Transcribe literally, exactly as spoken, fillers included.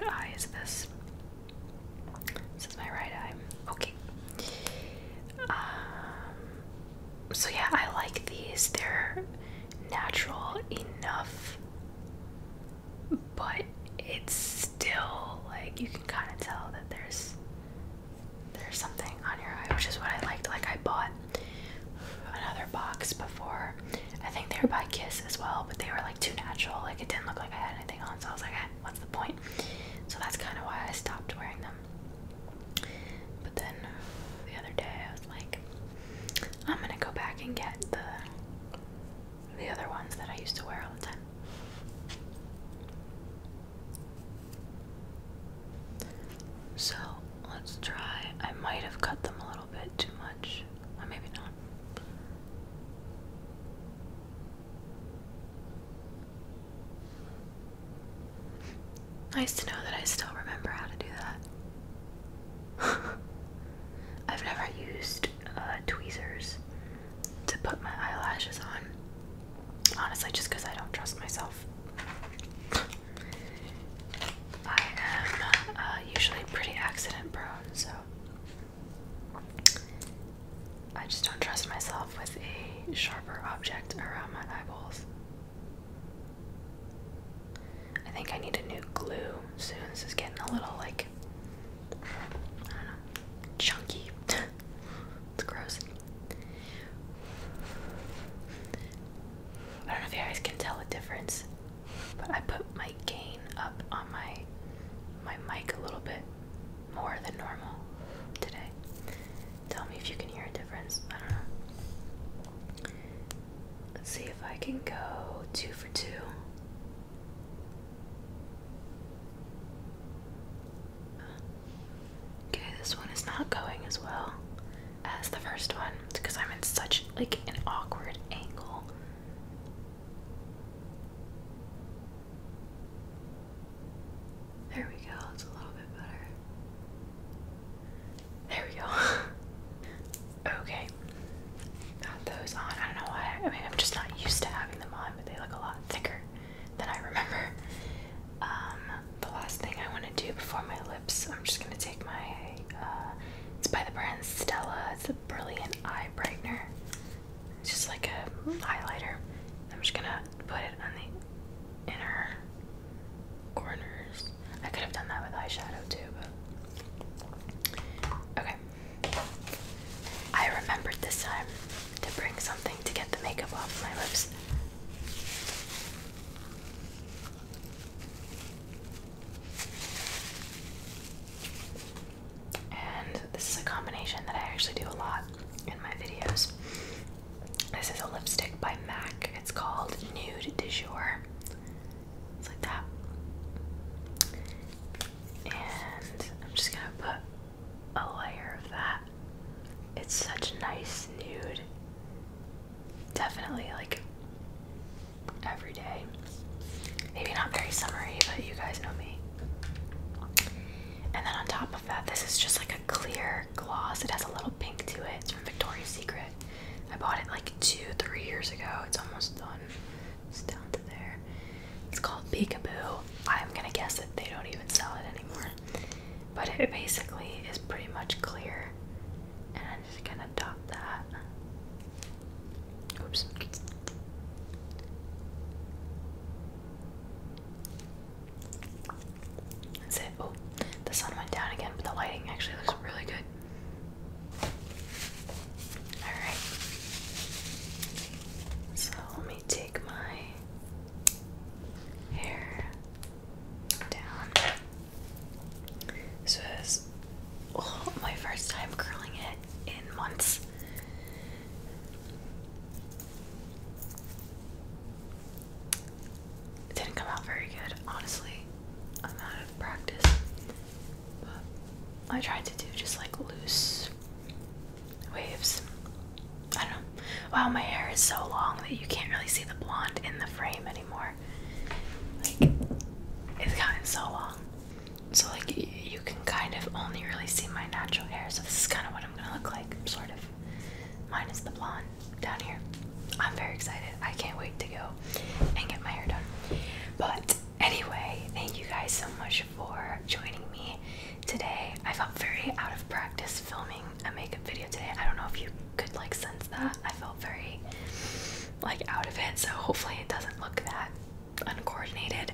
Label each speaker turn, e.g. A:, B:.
A: eye is this? This is my right eye. Okay. Um, so yeah, I like these. They're natural enough, but it's still like you can kind of tell that there's there's something on your eye, which is what I liked. Like I bought another box before. I think they were by Kiss as well, but they were like too natural. Like it didn't look like I had anything on, so I was like, eh, what's the point? So that's kind of why I stopped wearing them. But then the other day I was like, I'm gonna go back and get the the other ones that I used to wear all the time. So let's try. I might have cut them a little bit too much, or maybe not. Nice to know that I still remember how to do that. I've never used uh, tweezers to put my eyelashes on. Honestly, just because I don't trust myself. I am uh, usually pretty accident prone, so I just don't trust myself with a sharper object around my eyeballs. I think I need a new glue soon. This is getting a little like, I don't know, chunky. It's gross. I don't know if you guys can tell a difference, but I put my gain up on my my mic a little bit more than normal today. Tell me if you can hear a difference. I don't know. Let's see if I can go two for two. Okay, this one is not going as well as the first one because I'm in such like an awkward angle. There we go, it's a little bit better. There we go. Okay, got those on. I don't know why. I mean, I'm just not used to having them on, but they look a lot thicker than I remember. Um, the last thing I want to do before my lips, I'm just gonna take my, uh, it's by the brand Stella. It's a Brilliant Eye Brightener. It's just like a highlighter. I'm just gonna put it on the inner corners. I could have done that with eyeshadow too, but okay. I remembered this time to bring something to get the makeup off my lips. And this is a combination that I actually do a lot in my videos. This is a lipstick by MAC. It's called Nude Du Jour. It's like that. And I'm just gonna put a layer of that. It's such a nice nude. Definitely like every day. Maybe not very summery, but you guys know me. And then on top of that, this is just like a clear gloss. It has a little pink to it. It's from Victoria's Secret. I bought it like two, three years ago. It's almost done. It's down to there. It's called Peekaboo. I'm gonna guess that they don't even sell it anymore. But it basically is pretty much clear. And I'm just gonna dot that. Oops. That's it. Oh, the sun went down again, but the lighting actually looks really good. Alright. So let me take my hair down. This was oh, my first time curling it in months. It didn't come out very good, honestly. I'm out of practice. But I tried to do just like loose waves. I don't know. Wow, my hair is so long that you can't really see the blonde in the frame anymore. Like, it's gotten so long. So like you can kind of only really see my natural hair. So this is kind of what I'm gonna look like, sort of. Minus the blonde down here. I'm very excited. I can't wait to go and get my hair done. But anyway, thank you guys so much for joining me today. I felt very out of practice filming a makeup video today. I don't know if you could like sense that. I felt very like out of it, so hopefully it doesn't look that uncoordinated.